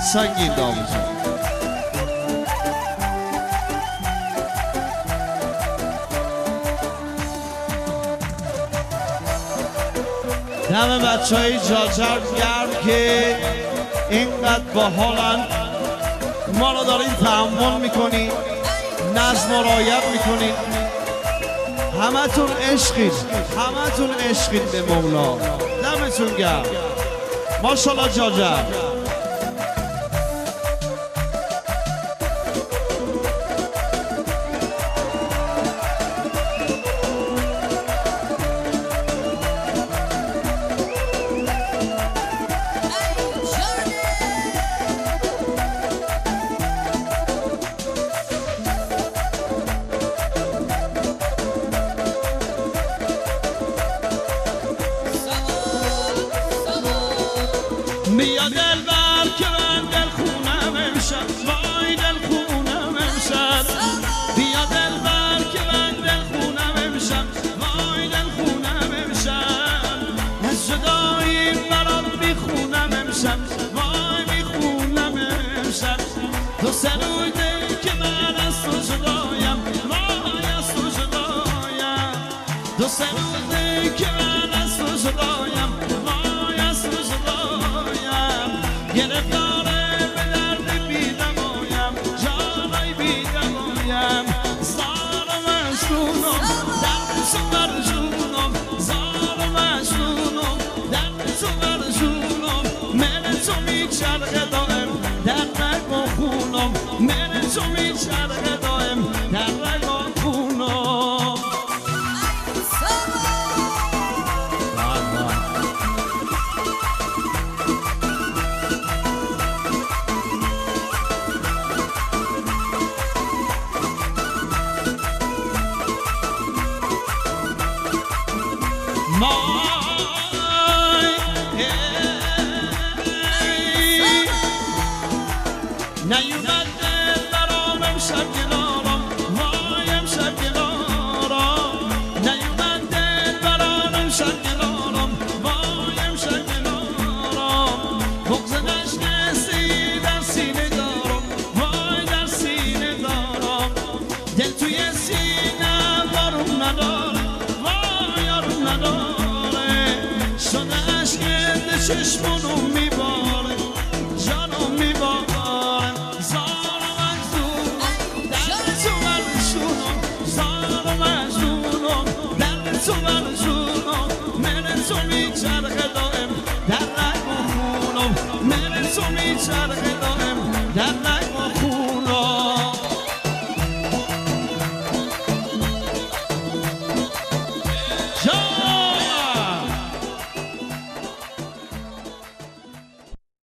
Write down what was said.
سنگین داموزم دم بچه های جاجر گرم که اینقدر باحالن ما رو دارین تحمل میکنین نظم و رعایت میکنین همتون عشقین به مولا دمتون گرم ماشاءالله جاجر بیا دلبر که من دل خونم امشب وای دل خونم امشب بیا دلبر که من دل خونم امشب وای دل خونم امشب از جدایی برات میخونم امشب وای میخونم امشب دو سه روزه که من از تو جدایم وای از تو جدایم دو سه روزه که من از تو جدایم وای از تو جدایم گرفتاره به درد بیدمایم جانای بیدمایم زار و مجنونم درد تو بر جونم زار و مجنونم درد تو بر جونم من تو میچرخه دائم در رگ و خونم من تو میچرخه دائم در رگ و خونم نیومد دل برام امشب کنارم وای امشب کنارم نیومد دل برام امشب کنارم وای امشب کنارم بغض نشکسته در سینه دارم وای در سینه دارم دل توی سینه بارون نداره وای آروم نداره شده عشق ده چشمونو میباره جانو میباره تو من جونم من تو میچرخه دائم در رگ و خونم من تو میچرخه دائم در رگ و خونم جان